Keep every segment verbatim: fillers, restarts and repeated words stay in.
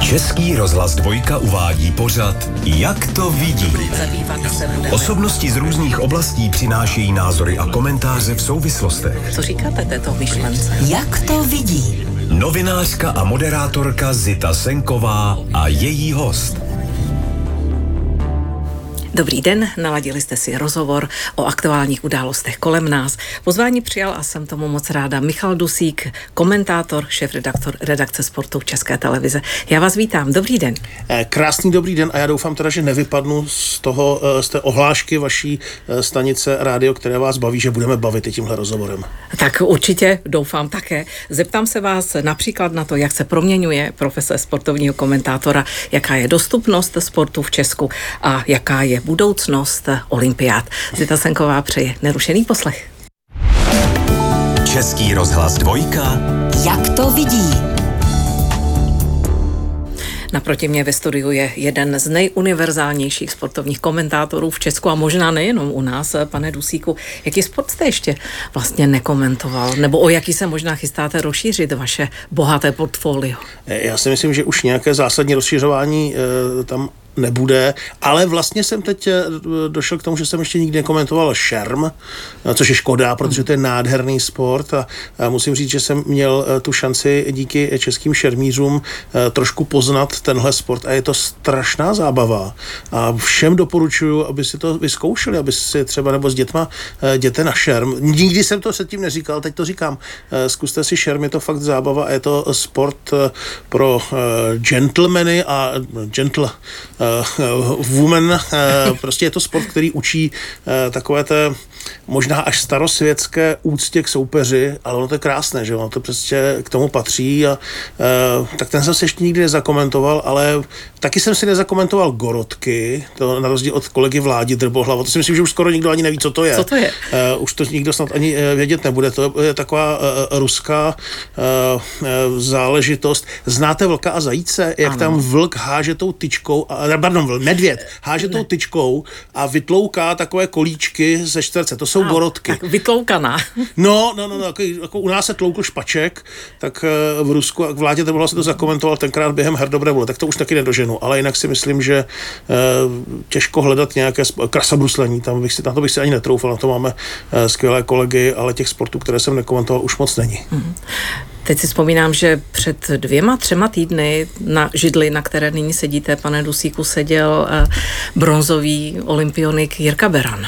Český rozhlas Dvojka uvádí pořad Jak to vidí. Osobnosti z různých oblastí přinášejí názory a komentáře v souvislostech. Co říkáte této myšlence? Jak to vidí? Novinářka a moderátorka Zita Senková a její host. Dobrý den, naladili jste si rozhovor o aktuálních událostech kolem nás. Pozvání přijal a jsem tomu moc ráda Michal Dusík, komentátor, šéfredaktor redakce sportu České televize. Já vás vítám, dobrý den. Krásný dobrý den a já doufám teda, že nevypadnu z toho, z té ohlášky vaší stanice rádio, které vás baví, že budeme bavit i tímhle rozhovorem. Tak určitě doufám také. Zeptám se vás například na to, jak se proměňuje profese sportovního komentátora, jaká je dostupnost sportu v Česku a jaká je budoucnost olympiád. Zita Senková přeje nerušený poslech. Český rozhlas Dvojka. Jak to vidí? Naproti mě ve studiu je jeden z nejuniverzálnějších sportovních komentátorů v Česku a možná nejenom u nás, pane Dusíku. Jaký sport jste ještě vlastně nekomentoval? Nebo o jaký se možná chystáte rozšířit vaše bohaté portfolio? Já si myslím, že už nějaké zásadní rozšiřování e, tam nebude, ale vlastně jsem teď došel k tomu, že jsem ještě nikdy nekomentoval šerm, což je škoda, protože to je nádherný sport a, a musím říct, že jsem měl tu šanci díky českým šermířům trošku poznat tenhle sport a je to strašná zábava a všem doporučuju, aby si to vyzkoušeli, aby si třeba nebo s dětma jděte na šerm. Nikdy jsem to předtím neříkal, teď to říkám. Zkuste si šerm, je to fakt zábava a je to sport pro gentlemany a gentle Uh, woman, uh, prostě je to sport, který učí uh, takové té možná až starosvětské úctě k soupeři, ale ono to je krásné, že ono to prostě k tomu patří a uh, tak ten jsem se ještě nikdy nezakomentoval, ale taky jsem si nezakomentoval gorotky, to na rozdíl od kolegy Vládi Drbohlava, to si myslím, že už skoro nikdo ani neví, co to je. Co to je? Uh, už to nikdo snad ani uh, vědět nebude, to je taková uh, ruská uh, uh, záležitost. Znáte Vlka a zajíce, jak ano. Tam vlk háže tou tyčkou, a, pardon, medvěd háže tou tyčkou a vytlouká takové kolíčky ze čtverce. To jsou a, gorotky. Tak vytloukaná. No, no, no, no jako, jako u nás se tloukl špaček, tak v Rusku, a k Vládě Drbohla se to zakomentoval tenkrát během Herdobrevole, tak to už taky nedoženu, ale jinak si myslím, že e, těžko hledat nějaké sp- krasabruslení, tam bych si, na to bych si ani netroufal, na to máme e, skvělé kolegy, ale těch sportů, které jsem nekomentoval, už moc není. Mm. Teď si vzpomínám, že před dvěma, třema týdny na židli, na které nyní sedíte, pane Dusíku, seděl eh, bronzový olympionik Jirka Beran,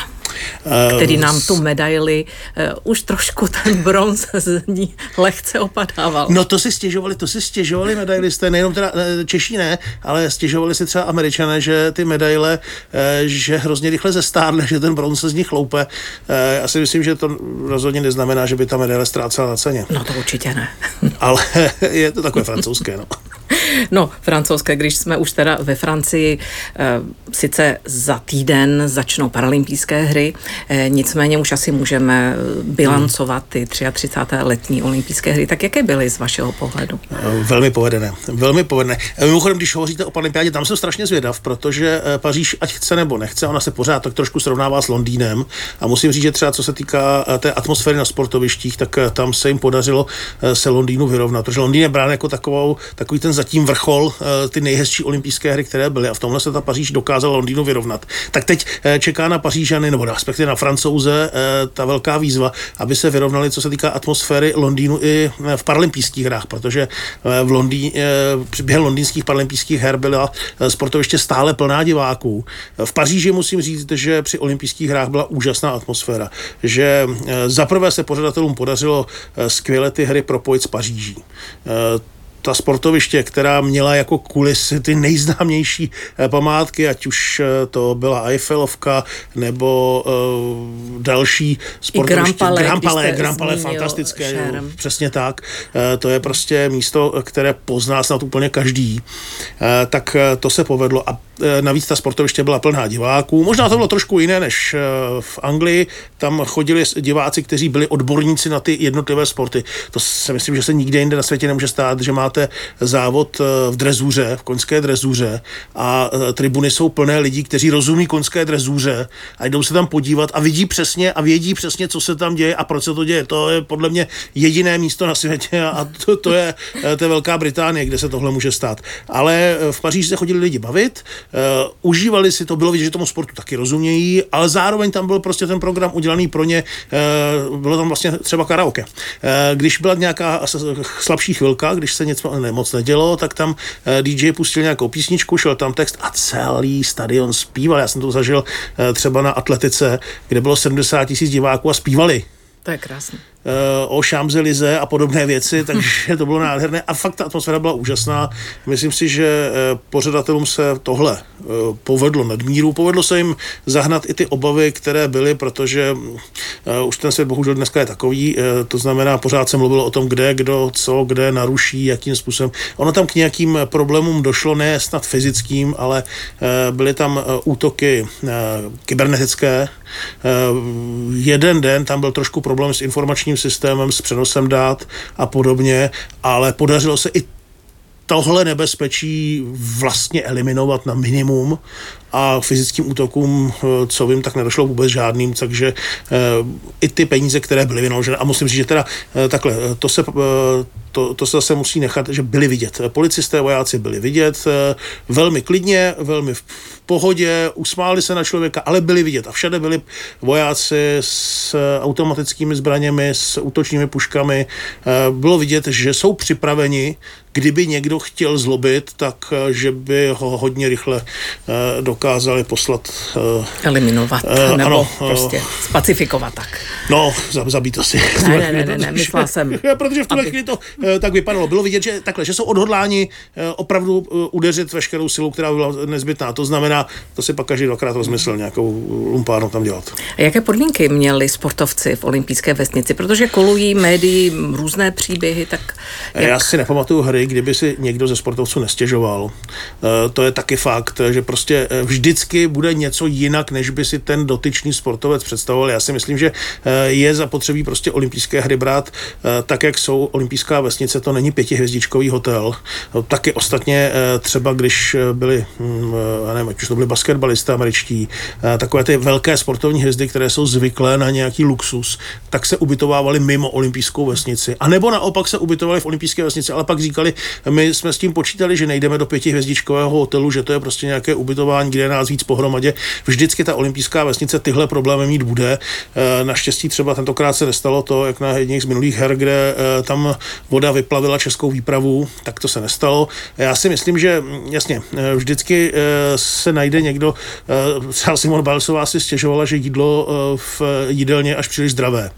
který nám tu medaili, uh, už trošku ten bronz z ní lehce opadával. No to si stěžovali, to si stěžovali medailisté, nejenom teda Češi ne, ale stěžovali si třeba Američané, že ty medaile, že hrozně rychle zestárne, že ten bronz se z nich loupe. Já si myslím, že to rozhodně neznamená, že by ta medaile ztrácela na ceně. No to určitě ne. Ale je to takové francouzské, no. No, francouzské, když jsme už teda ve Francii, e, sice za týden začnou paralympijské hry, e, nicméně už asi můžeme bilancovat ty třicáté třetí letní olympijské hry. Tak jaké byly z vašeho pohledu? Velmi povedené, velmi povedené. Mimochodem, když hovoříte o paralympiádě, tam jsem strašně zvědav, protože Paříž, ať chce nebo nechce, ona se pořád tak trošku srovnává s Londýnem a musím říct, že třeba co se týká té atmosféry na sportovištích, tak tam se jim podařilo se Londýnu vyrovnat, protože Londýn je brán jako takovou, takový ten zatím vrchol, ty nejhezčí olympijské hry, které byly a v tomhle se ta Paříž dokázala Londýnu vyrovnat. Tak teď čeká na Pařížany, nebo respektive na Francouze ta velká výzva, aby se vyrovnali, co se týká atmosféry Londýnu i v paralympijských hrách, protože v Londýně, během londýnských paralympijských her byla sportoviště stále plná diváků. V Paříži musím říct, že při olympijských hrách byla úžasná atmosféra, že zaprvé se pořadatelům podařilo skvěle ty hry propojit s Paříží. Ta sportoviště, která měla jako kulisy ty nejznámější památky, ať už to byla Eiffelovka nebo uh, další sportoviště. Grand Palais, Grand Palais, fantastické, jo, přesně tak. Uh, to je prostě místo, které pozná snad úplně každý. Uh, tak uh, to se povedlo a navíc ta sportoviště byla plná diváků. Možná to bylo trošku jiné než v Anglii. Tam chodili diváci, kteří byli odborníci na ty jednotlivé sporty. To si myslím, že se nikde jinde na světě nemůže stát, že máte závod v drezuře, v koňské drezuře a tribuny jsou plné lidí, kteří rozumí koňské drezuře a jdou se tam podívat a vidí přesně a vědí přesně, co se tam děje a proč se to děje. To je podle mě jediné místo na světě a to, to je, to je Velká Británie, kde se tohle může stát. Ale v Paříži se chodili lidi bavit, uh, užívali si to, bylo vidět, že tomu sportu taky rozumějí, ale zároveň tam byl prostě ten program udělaný pro ně, uh, bylo tam vlastně třeba karaoke. Uh, když byla nějaká slabší chvilka, když se něco ne, moc nedělo, tak tam uh, dý džej pustil nějakou písničku, šel tam text a celý stadion zpíval. Já jsem to zažil uh, třeba na atletice, kde bylo sedmdesát tisíc diváků a zpívali. To je krásné. O Champs-Élysées a podobné věci, takže to bylo nádherné a fakt ta atmosféra byla úžasná. Myslím si, že pořadatelům se tohle povedlo nadmíru. Povedlo se jim zahnat i ty obavy, které byly, protože už ten svět bohužel dneska je takový, to znamená, pořád se mluvilo o tom, kde, kdo, co, kde naruší, jakým způsobem. Ono tam k nějakým problémům došlo, ne snad fyzickým, ale byly tam útoky kybernetické. Jeden den tam byl trošku problém s informačním systémem, s přenosem dát a podobně, ale podařilo se i tohle nebezpečí vlastně eliminovat na minimum a fyzickým útokům, co vím, tak nedošlo vůbec žádným, takže i ty peníze, které byly vynaložené, a musím říct, že teda takhle, to se, to, to se zase musí nechat, že byli vidět. Policisté, vojáci byli vidět velmi klidně, velmi v pohodě, usmáli se na člověka, ale byli vidět a všade byli vojáci s automatickými zbraněmi, s útočními puškami. Bylo vidět, že jsou připraveni, kdyby někdo chtěl zlobit, tak že by ho hodně rychle dokázali poslat. Eliminovat, uh, nebo ano, prostě uh, spacifikovat tak. No, zabít to si. Ne, ne, ne, ne, ne myslela jsem. Protože v tuhle chvíli to uh, tak vypadalo. Bylo vidět, že takhle, že jsou odhodláni uh, opravdu uh, udeřit veškerou silu, která byla nezbytná. To znamená, to si pak každý dvakrát rozmyslel nějakou lumpárnu tam dělat. A jaké podmínky měli sportovci v olympijské vesnici? Protože kolují médií různé příběhy, tak jak... Já si nepamatuju hry, kdyby si někdo ze sportovců nestěžoval. Uh, to je taky fakt, že prostě vždycky bude něco jinak, než by si ten dotyčný sportovec představoval. Já si myslím, že je zapotřebí prostě olympijské hry brát tak, jak jsou. Olympijská vesnice, to není pětihvězdičkový hotel. Taky ostatně třeba, když byli, já nevím, už to byli basketbalisté američtí, takové ty velké sportovní hvězdy, které jsou zvyklé na nějaký luxus, tak se ubytovávali mimo olympijskou vesnici. A nebo naopak se ubytovali v olympijské vesnici, ale pak říkali, my jsme s tím počítali, že nejdeme do pětihvězdičkového hotelu, že to je prostě nějaké ubytování, kde je nás víc pohromadě. Vždycky ta olympijská vesnice tyhle problémy mít bude. Naštěstí třeba tentokrát se nestalo to, jak na jedných z minulých her, kde tam voda vyplavila českou výpravu, tak to se nestalo. Já si myslím, že jasně, vždycky se najde někdo, třeba Simone Bilesová si stěžovala, že jídlo v jídelně až příliš zdravé.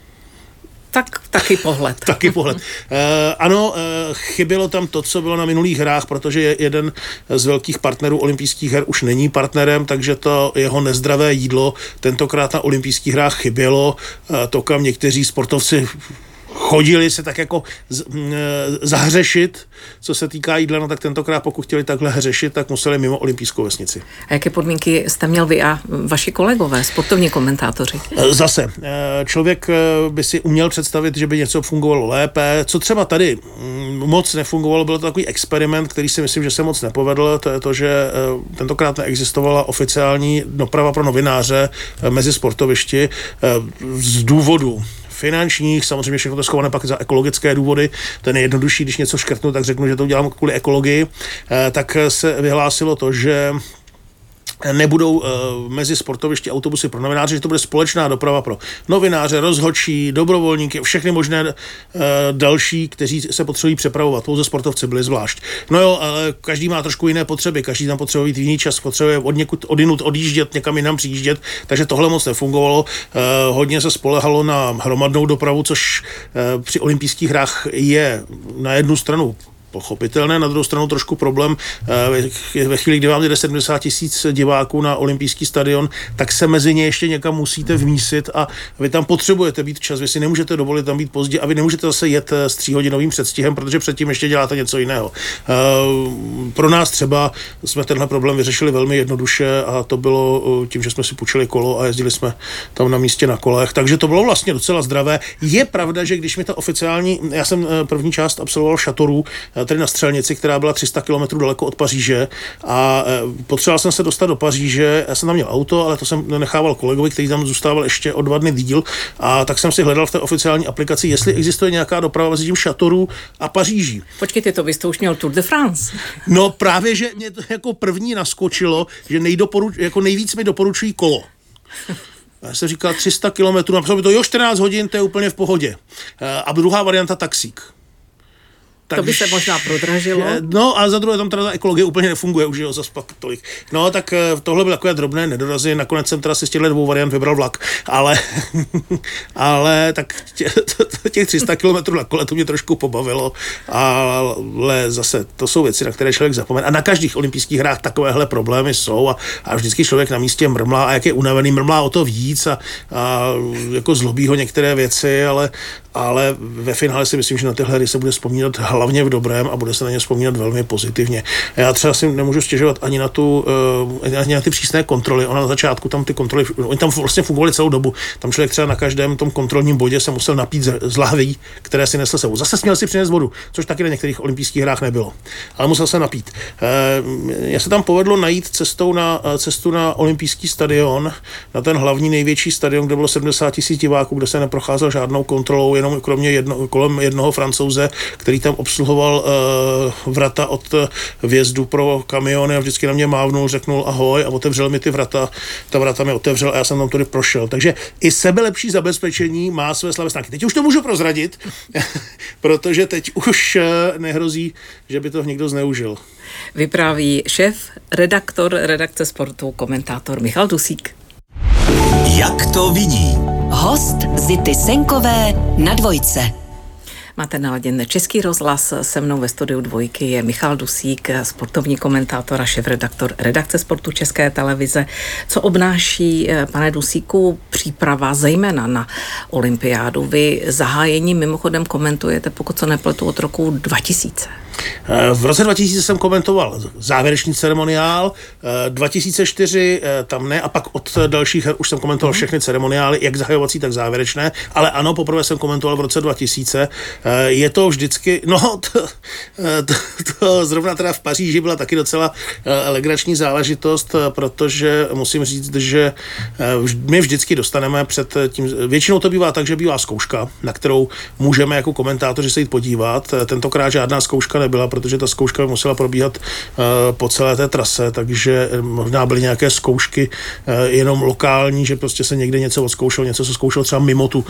Tak taky pohled. Taky pohled. E, ano, e, chybělo tam to, co bylo na minulých hrách, protože jeden z velkých partnerů olympijských her už není partnerem, takže to jeho nezdravé jídlo tentokrát na olympijských hrách chybělo. E, to, kam někteří sportovci chodili se tak jako z, m, zahřešit, co se týká jídla, no tak tentokrát pokud chtěli takhle hřešit, tak museli mimo olympijskou vesnici. A jaké podmínky jste měl vy a vaši kolegové, sportovní komentátoři? Zase, člověk by si uměl představit, že by něco fungovalo lépe. Co třeba tady moc nefungovalo, byl to takový experiment, který si myslím, že se moc nepovedl, to je to, že tentokrát neexistovala oficiální doprava pro novináře mezi sportovišti z důvodu finančních, samozřejmě všechno to schované pak za ekologické důvody, to je nejjednodušší, když něco škrtnu, tak řeknu, že to udělám kvůli ekologii, tak se vyhlásilo to, že nebudou uh, mezi sportovišti autobusy pro novináře, že to bude společná doprava pro novináře, rozhodčí, dobrovolníky, všechny možné uh, další, kteří se potřebují přepravovat. Pouze sportovci byli zvlášť. No jo, ale každý má trošku jiné potřeby, každý tam potřebuje být jiný čas, potřebuje od někud odinut odjíždět, někam jinam přijíždět, takže tohle moc nefungovalo. Uh, hodně se spolehalo na hromadnou dopravu, což uh, při olympijských hrách je na jednu stranu pochopitelné, na druhou stranu trošku problém. Ve chvíli, kdy vám jde sedmdesát tisíc diváků na olympijský stadion, tak se mezi ně ještě někam musíte vmísit a vy tam potřebujete být čas, vy si nemůžete dovolit tam být pozdě a vy nemůžete zase jet s tříhodinovým předstihem, protože předtím ještě děláte něco jiného. Pro nás třeba jsme tenhle problém vyřešili velmi jednoduše a to bylo tím, že jsme si půjčili kolo a jezdili jsme tam na místě na kolech, takže to bylo vlastně docela zdravé. Je pravda, že když mi ta oficiální, já jsem první část absolvoval v Châteauroux, tady na Střelnici, která byla tři sta kilometrů daleko od Paříže a potřeboval jsem se dostat do Paříže, já jsem tam měl auto, ale to jsem nechával kolegovi, který tam zůstával ještě o dva dny díl a tak jsem si hledal v té oficiální aplikaci, jestli existuje nějaká doprava mezi tím Châteauroux a Paříží. Počkejte, to vy jste už měl Tour de France. No právě, že mě to jako první naskočilo, že nejdoporuč, jako nejvíc mi doporučují kolo. Já jsem říkal tři sta kilometrů, napsal by to jo, čtrnáct hodin, to je úplně v pohodě. A druhá varianta taxík. Tak to by se možná prodražilo. No a za druhé tam teda ta ekologie úplně nefunguje, už jo, zas pak tolik. No tak tohle byly takové drobné nedorazy, nakonec jsem teda si z těchto dvou variant vybral vlak, ale, ale tak tě, těch tři sta kilometrů na kole to mě trošku pobavilo, ale zase to jsou věci, na které člověk zapomene. A na každých olympijských hrách takovéhle problémy jsou a, a vždycky člověk na místě mrmlá a jak je unavený, mrmlá o to víc a, a jako zlobí ho některé věci, ale, ale ve finále si myslím, že na tyhle hry se bude vzpomínat hlavně v dobrém a bude se na ně vzpomínat velmi pozitivně. Já třeba si nemůžu stěžovat ani na tu, uh, ani na ty přísné kontroly. Ona na začátku tam ty kontroly, oni tam vlastně fungovaly celou dobu. Tam člověk třeba na každém tom kontrolním bodě se musel napít z, z lahví, které si nesl sebou. Zase směl si přinést vodu, což taky na některých olympijských hrách nebylo. Ale musel se napít. Uh, já se tam povedlo najít cestou na, cestu na olympijský stadion, na ten hlavní největší stadion, kde bylo sedmdesát tisíc diváků, kde se neprocházel žádnou kontrolou, jenom kromě jedno, kolem jednoho Francouze, který tam obsluhoval uh, vrata od vjezdu pro kamiony a vždycky na mě mávnul, řeknul ahoj a otevřel mi ty vrata, ta vrata mi otevřel a já jsem tam tudy prošel. Takže i sebelepší zabezpečení má své slabé stránky. Teď už to můžu prozradit, protože teď už uh, nehrozí, že by to někdo zneužil. Vypráví šéf, redaktor redakce Sportu, komentátor Michal Dusík. Jak to vidí? Host Zity Senkové na Dvojce. Máte naladěn Český rozhlas, se mnou ve studiu Dvojky je Michal Dusík, sportovní komentátor a šéfredaktor redakce Sportu České televize. Co obnáší, pane Dusíku, příprava zejména na olympiádu? Vy zahájení mimochodem komentujete, pokud se nepletu, od roku dva tisíce. V roce dva tisíce jsem komentoval závěrečný ceremoniál, dva tisíce čtyři tam ne a pak od dalších her už jsem komentoval všechny ceremoniály, jak zahajovací, tak závěrečné, ale ano, poprvé jsem komentoval v roce dva tisíce. Je to vždycky, no to, to, to zrovna teda v Paříži byla taky docela legrační záležitost, protože musím říct, že my vždycky dostaneme před tím, většinou to bývá tak, že bývá zkouška, na kterou můžeme jako komentátoři se jít podívat. Tentokrát žádná zkouška nebyla, protože ta zkouška musela probíhat uh, po celé té trase, takže možná byly nějaké zkoušky uh, jenom lokální, že prostě se někde něco odzkoušelo, něco se zkoušelo třeba mimo, tu,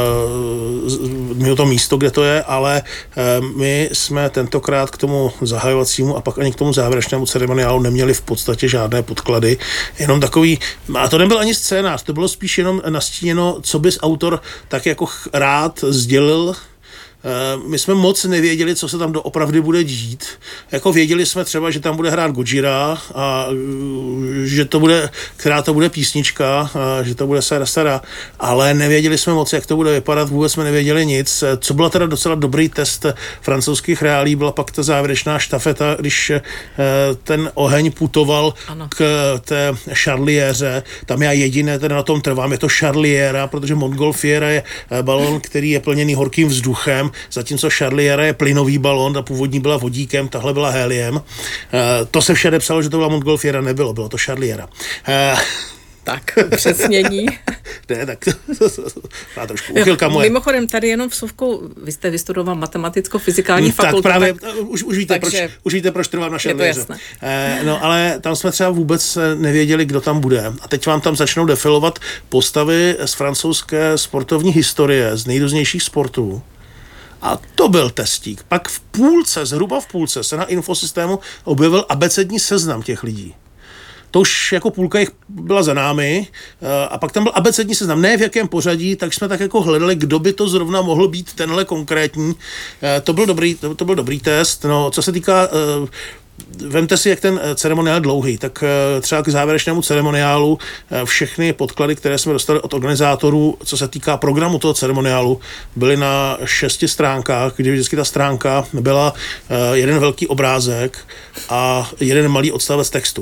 uh, mimo to místo, kde to je, ale uh, my jsme tentokrát k tomu zahajovacímu a pak ani k tomu závěrečnému ceremoniálu neměli v podstatě žádné podklady, jenom takový, a to nebyl ani scénář, to bylo spíš jenom nastíněno, co bys autor tak jako rád sdělil. My jsme moc nevěděli, co se tam doopravdy bude dít. Jako věděli jsme třeba, že tam bude hrát Gojira a že to bude, která to bude písnička, a že to bude Sara Sara, ale nevěděli jsme moc, jak to bude vypadat, vůbec jsme nevěděli nic. Co byla teda docela dobrý test francouzských reálí, byla pak ta závěrečná štafeta, když ten oheň putoval ano. k té Charliéře. Tam já jediné teda na tom trvám, je to Charliera, protože Montgolfiera je balon, který je plněný horkým vzduchem, zatímco Charliera je plynový balon, ta původní byla vodíkem, tahle byla heliem. Uh, to se všade psalo, že to byla Montgolfiera, nebylo, bylo to Charliera. Uh, tak, přesnění. Ne, tak má trošku uchylka moje. Mimochodem, tady jenom vsuvku, vy jste vystudoval matematicko-fyzikální fakultu. Tak právě, tak, už, už, víte, proč, už víte, proč trvám na Charlieře. Eh, no, ale tam jsme třeba vůbec nevěděli, kdo tam bude. A teď vám tam začnou defilovat postavy z francouzské sportovní historie, z nejrůznějších sportů. A to byl testík. Pak v půlce, zhruba v půlce, se na infosystému objevil abecední seznam těch lidí. to už jako půlka jich byla za námi a pak tam byl abecední seznam, ne v jakém pořadí, tak jsme tak jako hledali, kdo by to zrovna mohl být tenhle konkrétní. To byl dobrý, to, to byl dobrý test. No, co se týká vemte si, jak ten ceremoniál dlouhý, tak třeba k závěrečnému ceremoniálu všechny podklady, které jsme dostali od organizátorů, co se týká programu toho ceremoniálu, byly na šesti stránkách, kdy vždycky ta stránka byla jeden velký obrázek a jeden malý odstavec textu.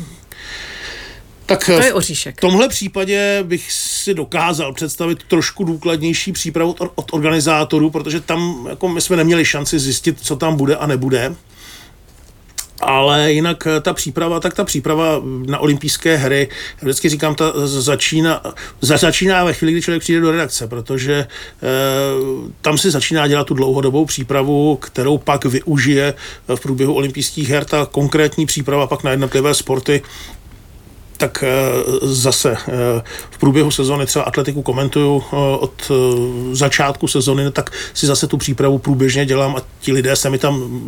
Tak to je oříšek. V tomhle případě bych si dokázal představit trošku důkladnější přípravu od, od organizátorů, protože tam jako my jsme neměli šanci zjistit, co tam bude a nebude. Ale jinak ta příprava, tak ta příprava na olympijské hry, vždycky říkám, ta začíná, začíná ve chvíli, kdy člověk přijde do redakce, protože e, tam si začíná dělat tu dlouhodobou přípravu, kterou pak využije v průběhu olympijských her. Ta konkrétní příprava pak na jednotlivé sporty, tak zase v průběhu sezóny třeba atletiku komentuju od začátku sezóny, tak si zase tu přípravu průběžně dělám a ti lidé se mi tam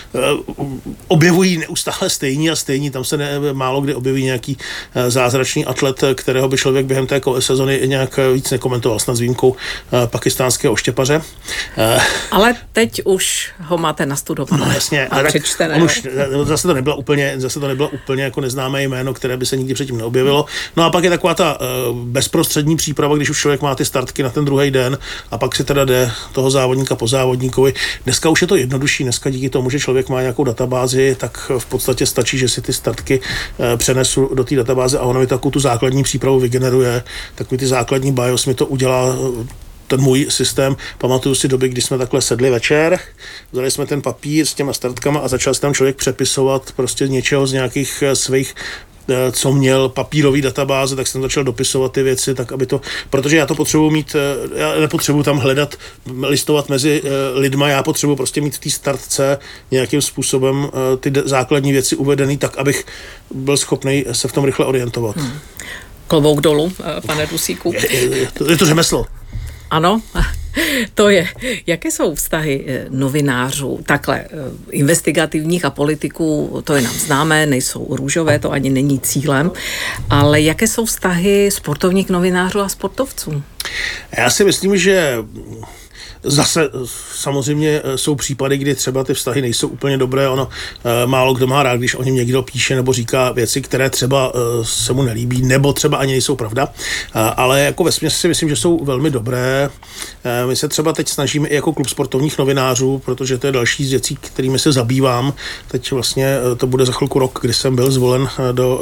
objevují neustále stejní a stejní. Tam se ne, málo kdy objeví nějaký zázračný atlet, kterého by člověk během té sezóny nějak víc nekomentoval, snad s výjimkou pakistánského oštěpaře. Ale teď už ho máte nastudované. No jasně, a přečtené. Už, zase to nebylo úplně, zase to nebylo úplně jako neznámé jméno, které by se nikdy tím neobjevilo. No a pak je taková ta uh, bezprostřední příprava, když už člověk má ty startky na ten druhý den a pak si teda jde toho závodníka po závodníkovi. Dneska už je to jednodušší, dneska díky tomu, že člověk má nějakou databázi, tak v podstatě stačí, že si ty startky uh, přenesu do té databáze a ono mi takovou tu základní přípravu vygeneruje, tak mi ty základní BIOS mi to udělá uh, ten můj systém. Pamatuju si doby, kdy jsme takhle sedli večer, vzali jsme ten papír s těma startkama a začal se tam člověk přepisovat prostě něčeho z nějakých svých, co měl papírový databáze, tak jsem začal dopisovat ty věci, tak aby to, protože já to potřebuji mít, já nepotřebuji tam hledat, listovat mezi lidma, já potřebuji prostě mít v té startce nějakým způsobem ty základní věci uvedený tak, abych byl schopný se v tom rychle orientovat. Hmm. Klobouk dolů, pane Dusíku. Je, je, to, je to řemeslo. Ano, to je. Jaké jsou vztahy novinářů, takhle investigativních a politiků, to je nám známé, nejsou růžové, to ani není cílem, ale jaké jsou vztahy sportovních novinářů a sportovců? Já si myslím, že zase samozřejmě jsou případy, kdy třeba ty vztahy nejsou úplně dobré, ono málo kdo má rád, když o něm někdo píše nebo říká věci, které třeba se mu nelíbí, nebo třeba ani nejsou pravda, ale jako vesměs si myslím, že jsou velmi dobré. My se třeba teď snažíme i jako klub sportovních novinářů, protože to je další z věcí, kterými se zabývám. Teď vlastně to bude za chvilku rok, kdy jsem byl zvolen do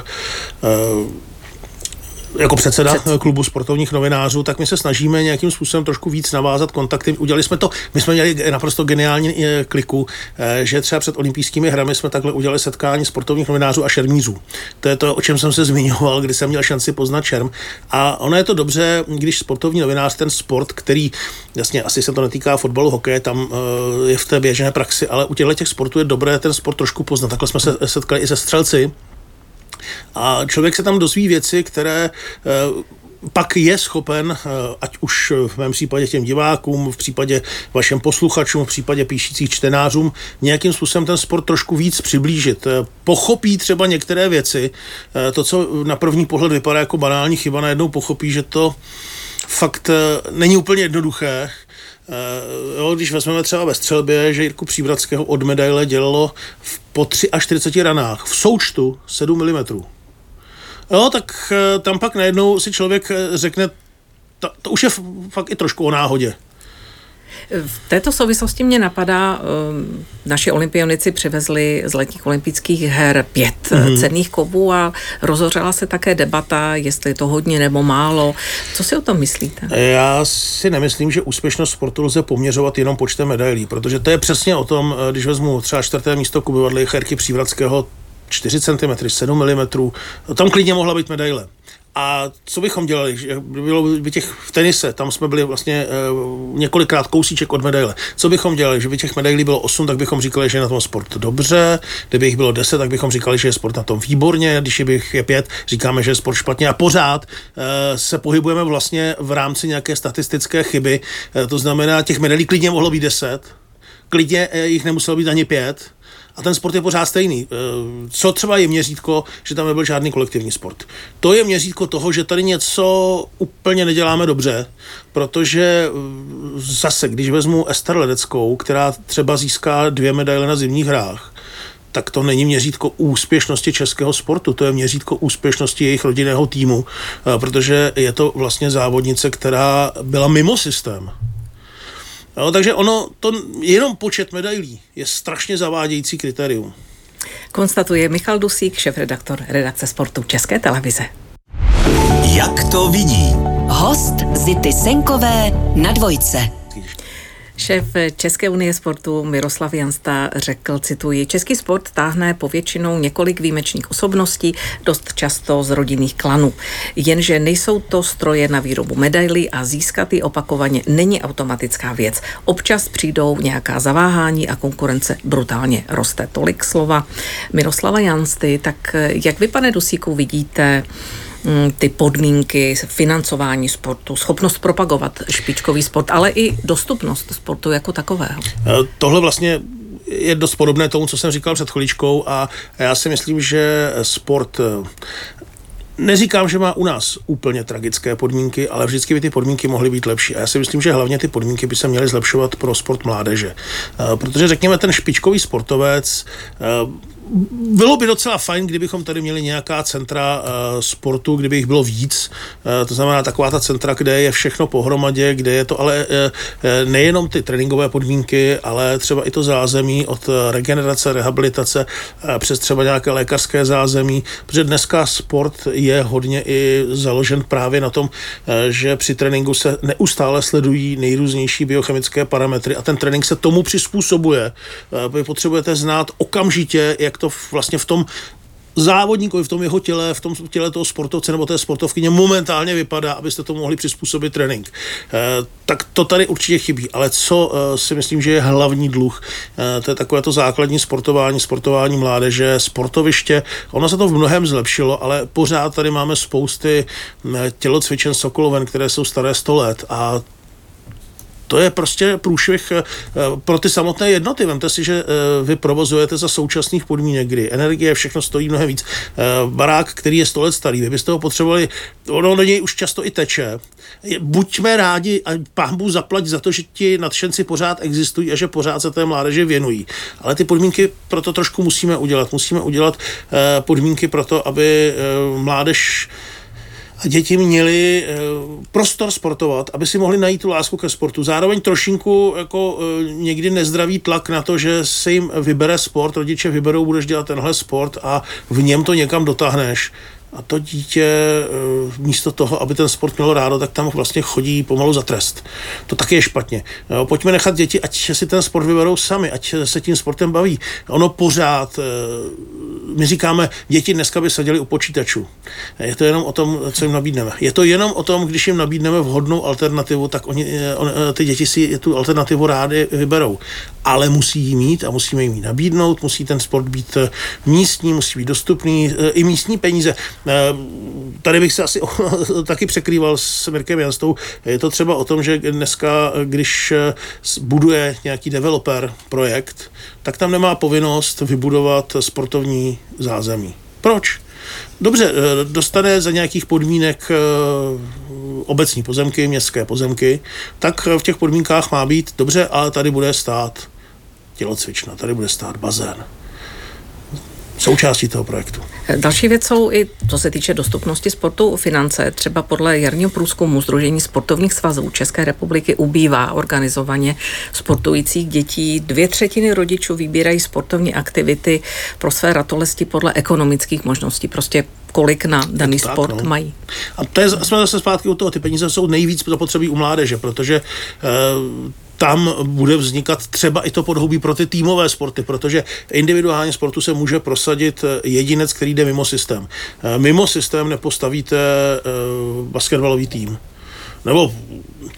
jako předseda Před. klubu sportovních novinářů, tak my se snažíme nějakým způsobem trošku víc navázat kontakty. Udělali jsme to, my jsme měli naprosto geniální kliku, že třeba před olympijskými hrami jsme takhle udělali setkání sportovních novinářů a šermířů. To je to, o čem jsem se zmiňoval, kdy jsem měl šanci poznat šerm. A ono je to dobře, když sportovní novinář, ten sport, který, jasně, asi se to netýká fotbalu, hokeje, tam je v té běžné praxi, ale u těchto těch sportů je dobré ten sport trošku poznat. Takhle jsme se setkali i se střelci. A člověk se tam dozví věci, které e, pak je schopen, e, ať už v mém případě těm divákům, v případě vašem posluchačům, v případě píšících čtenářům, nějakým způsobem ten sport trošku víc přiblížit. E, pochopí třeba některé věci, e, to, co na první pohled vypadá jako banální chyba, najednou pochopí, že to fakt e, není úplně jednoduché. Uh, jo, když vezmeme třeba ve střelbě, že Jirku Příbratského od medaile dělalo v, po čtyřiceti třech ranách v součtu sedm milimetrů. Jo, tak uh, tam pak najednou si člověk řekne, to, to už je f- fakt i trošku o náhodě. V této souvislosti mě napadá, naši olympionici přivezli z letních olympijských her pět mm-hmm. cenných kovů a rozhořela se také debata, jestli je to hodně nebo málo. Co si o tom myslíte? Já si nemyslím, že úspěšnost sportu lze poměřovat jenom počtem medailí, protože to je přesně o tom, když vezmu třeba čtvrté místo Kuby Jirky Přívratského, čtyři centimetry, sedm milimetrů, tam klidně mohla být medaile. A co bychom dělali? Bylo by těch v tenise, tam jsme byli vlastně uh, několikrát kousíček od medaile. Co bychom dělali? Že by těch medailí bylo osm, tak bychom říkali, že je na tom sport dobře. Kdyby jich bylo deset, tak bychom říkali, že je sport na tom výborně. Když jich je pět, říkáme, že je sport špatně. A pořád uh, se pohybujeme vlastně v rámci nějaké statistické chyby. Uh, to znamená, těch medailí klidně mohlo být deset. Klidně uh, jich nemuselo být ani pět. a ten sport je pořád stejný. Co třeba je měřítko, že tam nebyl žádný kolektivní sport? To je měřítko toho, že tady něco úplně neděláme dobře, protože zase, když vezmu Ester Ledeckou, která třeba získá dvě medaile na zimních hrách, tak to není měřítko úspěšnosti českého sportu, to je měřítko úspěšnosti jejich rodinného týmu, protože je to vlastně závodnice, která byla mimo systém. No, takže ono, to jenom počet medailí je strašně zavádějící kritérium. Konstatuje Michal Dusík, šéfredaktor redakce sportu České televize. Jak to vidí? Host Zity Senkové na Dvojce. Šéf České unie sportu Miroslav Jansta řekl, cituji, český sport táhne povětšinou několik výjimečných osobností, dost často z rodinných klanů. Jenže nejsou to stroje na výrobu medailí a získat ji opakovaně není automatická věc. Občas přijdou nějaká zaváhání a konkurence brutálně roste. Tolik slova Miroslava Jansty. Tak jak vy, pane Dusíku, vidíte ty podmínky, financování sportu, schopnost propagovat špičkový sport, ale i dostupnost sportu jako takového? Tohle vlastně je dost podobné tomu, co jsem říkal před chviličkou, a já si myslím, že sport, neříkám, že má u nás úplně tragické podmínky, ale vždycky by ty podmínky mohly být lepší. A já si myslím, že hlavně ty podmínky by se měly zlepšovat pro sport mládeže. Protože řekněme, ten špičkový sportovec, bylo by docela fajn, kdybychom tady měli nějaká centra uh, sportu, kdyby jich bylo víc. Uh, to znamená taková ta centra, kde je všechno pohromadě, kde je to ale uh, nejenom ty tréninkové podmínky, ale třeba i to zázemí od regenerace, rehabilitace uh, přes třeba nějaké lékařské zázemí, protože dneska sport je hodně i založen právě na tom, uh, že při tréninku se neustále sledují nejrůznější biochemické parametry a ten trénink se tomu přizpůsobuje. Uh, vy potřebujete znát okamžitě, jak to vlastně v tom závodníkovi, v tom jeho těle, v tom těle toho sportovce nebo té sportovkyně momentálně vypadá, abyste to mohli přizpůsobit trénink. E, tak to tady určitě chybí. Ale co e, si myslím, že je hlavní dluh, e, to je takové to základní sportování, sportování mládeže, sportoviště. Ono se to v mnohem zlepšilo, ale pořád tady máme spousty tělocvičen Sokoloven, které jsou staré sto let a to je prostě průšvih pro ty samotné jednoty. Vemte si, že vy provozujete za současných podmínek, kdy energie, všechno stojí mnohem víc. Barák, který je sto let starý, vy byste ho potřebovali, ono do něj už často i teče. Buďme rádi a Pán Bůh zaplať za to, že ti nadšenci pořád existují a že pořád se té mládeži věnují. Ale ty podmínky pro to trošku musíme udělat. Musíme udělat podmínky pro to, aby mládež a děti měli e, prostor sportovat, aby si mohli najít tu lásku ke sportu. Zároveň trošinku jako e, někdy nezdravý tlak na to, že se jim vybere sport, rodiče vyberou, budeš dělat tenhle sport a v něm to někam dotáhneš. A to dítě místo toho, aby ten sport mělo rádo, tak tam vlastně chodí pomalu za trest. To taky je špatně. No, pojďme nechat děti, ať si ten sport vyberou sami, ať se tím sportem baví. Ono pořád, my říkáme, děti dneska by seděli u počítačů. Je to jenom o tom, co jim nabídneme. Je to jenom o tom, když jim nabídneme vhodnou alternativu, tak oni, on, ty děti si tu alternativu rádi vyberou. Ale musí jí mít a musíme jim ji nabídnout, musí ten sport být místní, musí být dostupný, i místní peníze. Tady bych se asi taky překrýval s Mirkem Janstou. Je to třeba o tom, že dneska, když buduje nějaký developer projekt, tak tam nemá povinnost vybudovat sportovní zázemí. Proč? Dobře, dostane za nějakých podmínek obecní pozemky, městské pozemky, tak v těch podmínkách má být dobře, ale tady bude stát tělocvična, tady bude stát bazén. Součástí toho projektu. Další věc jsou i, co se týče dostupnosti sportu, finance. Třeba podle jarního průzkumu Sdružení sportovních svazů České republiky ubývá organizovaně sportujících dětí. Dvě třetiny rodičů vybírají sportovní aktivity pro své ratolesti podle ekonomických možností. Prostě kolik na daný tak, sport no. mají. A to je, jsme zase zpátky u toho. Ty peníze jsou nejvíc zapotřebí u mládeže, protože eh, tam bude vznikat třeba i to podhoubí pro ty týmové sporty, protože individuální sportu se může prosadit jedinec, který jde mimo systém. Mimo systém nepostavíte basketbalový tým. Nebo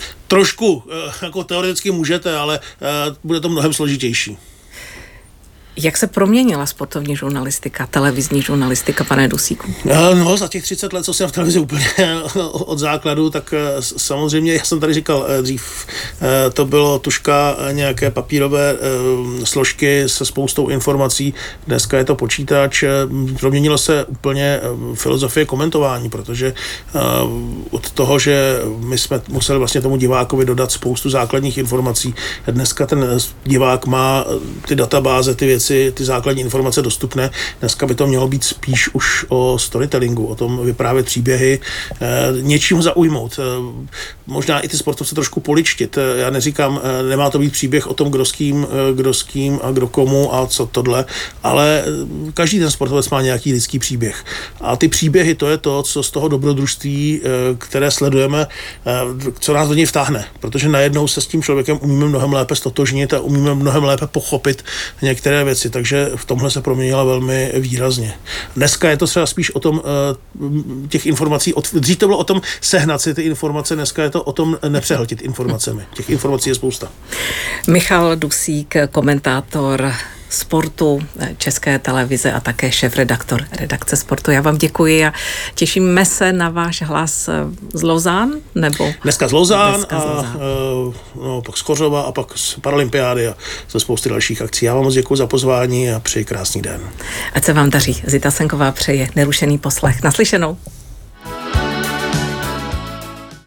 trošku, jako teoreticky můžete, ale bude to mnohem složitější. Jak se proměnila sportovní žurnalistika, televizní žurnalistika, pane Dusíku? No, za těch třicet let, co jsem v televizi úplně od základu, tak samozřejmě, já jsem tady říkal dřív, to bylo tužka, nějaké papírové složky se spoustou informací, dneska je to počítač, proměnilo se úplně filozofie komentování, protože od toho, že my jsme museli vlastně tomu divákovi dodat spoustu základních informací, dneska ten divák má ty databáze, ty věci, ty základní informace dostupné. Dneska by to mělo být spíš už o storytellingu, o tom vyprávět příběhy, něčím zaujmout. Možná i ty sportovce trošku poličtit. Já neříkám, nemá to být příběh o tom, kdo s kým, kdo s kým a kdo komu a co tohle, ale každý ten sportovec má nějaký lidský příběh. A ty příběhy, to je to, co z toho dobrodružství, které sledujeme, co nás do něj vtáhne. Protože najednou se s tím člověkem umíme mnohem lépe stotožnit a umíme mnohem lépe pochopit některé věci, takže v tomhle se proměnila velmi výrazně. Dneska je to třeba spíš o tom těch informací, dřív to bylo o tom sehnat si ty informace, dneska je to o tom nepřehltit informacemi. Těch informací je spousta. Michal Dusík, komentátor sportu České televize a také šéfredaktor redakce Sportu. Já vám děkuji a těšíme se na váš hlas z Lausanne, nebo? Dneska z Lausanne Dneska a z Lausanne. no, pak z Chořova a pak z Paralympiády a ze spousty dalších akcí. Já vám moc děkuji za pozvání a přeji krásný den. Ať se vám daří. Zita Senková přeje nerušený poslech. Naslyšenou.